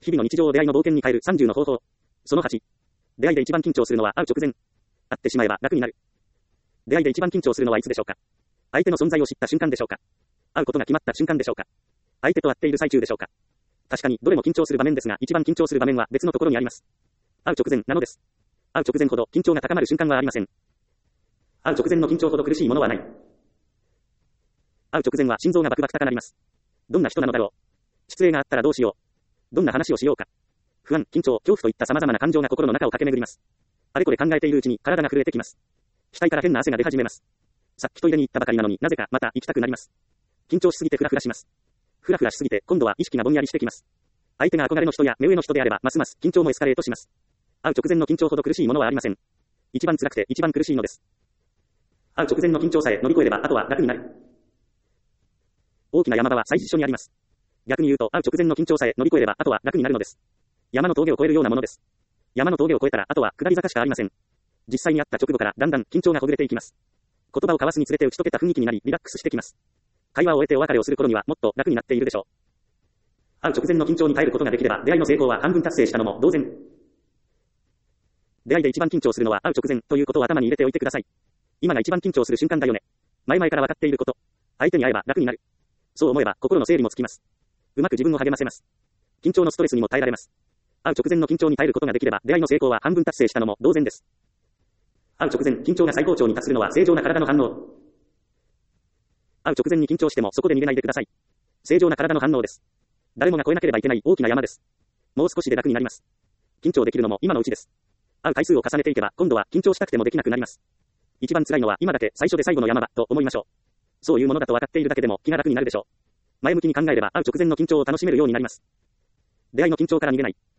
日々の日常を出会いの冒険に変える30の方法。その8。出会いで一番緊張するのは会う直前。会ってしまえば楽になる。出会いで一番緊張するのはいつでしょうか。相手の存在を知った瞬間でしょうか。会うことが決まった瞬間でしょうか。相手と会っている最中でしょうか。確かにどれも緊張する場面ですが、一番緊張する場面は別のところにあります。会う直前なのです。会う直前ほど緊張が高まる瞬間はありません。会う直前の緊張ほど苦しいものはない。会う直前は心臓がバクバク高鳴ります。どんな人なのだろう。失礼があったらどうしよう。どんな話をしようか。不安、緊張、恐怖といった様々な感情が心の中を駆け巡ります。あれこれ考えているうちに体が震えてきます。額から変な汗が出始めます。さっきトイレに行ったばかりなのになぜかまた行きたくなります。緊張しすぎてフラフラします。フラフラしすぎて今度は意識がぼんやりしてきます。相手が憧れの人や目上の人であればますます緊張もエスカレートします。会う直前の緊張ほど苦しいものはありません。一番辛くて一番苦しいのです。会う直前の緊張さえ乗り越えればあとは楽になる。大きな山場は最初にあります。逆に言うと会う直前の緊張さえ乗り越えればあとは楽になるのです。山の峠を越えるようなものです。山の峠を越えたらあとは下り坂しかありません。実際に会った直後からだんだん緊張がほぐれていきます。言葉を交わすにつれて打ち解けた雰囲気になりリラックスしてきます。会話を終えてお別れをする頃にはもっと楽になっているでしょう。会う直前の緊張に耐えることができれば出会いの成功は半分達成したのも同然。出会いで一番緊張するのは会う直前ということを頭に入れておいてください。今が一番緊張する瞬間だよね。前々から分かっていること。相手に会えば楽になる。そう思えば心の整理もつきます。うまく自分を励ませます。緊張のストレスにも耐えられます。会う直前の緊張に耐えることができれば出会いの成功は半分達成したのも同然です。会う直前、緊張が最高潮に達するのは正常な体の反応。会う直前に緊張してもそこで逃げないでください。正常な体の反応です。誰もが越えなければいけない大きな山です。もう少しで楽になります。緊張できるのも今のうちです。会う回数を重ねていけば今度は緊張したくてもできなくなります。一番辛いのは今だけ最初で最後の山場と思いましょう。そういうものだと分かっているだけでも気が楽になるでしょう。前向きに考えれば会う直前の緊張を楽しめるようになります。出会いの緊張から逃げない。